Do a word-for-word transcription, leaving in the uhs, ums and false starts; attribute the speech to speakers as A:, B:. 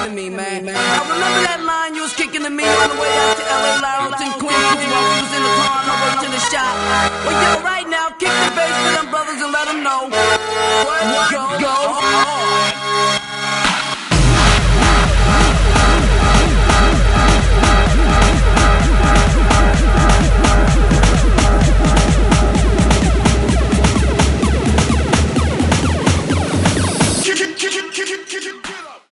A: to me, man. I remember that line you was kicking to me on the way out to L A, Lyleton, Queens, while we was in the car on the way to the shop. Well, yo, right now, kick the bass for them brothers and let them know what go, go on.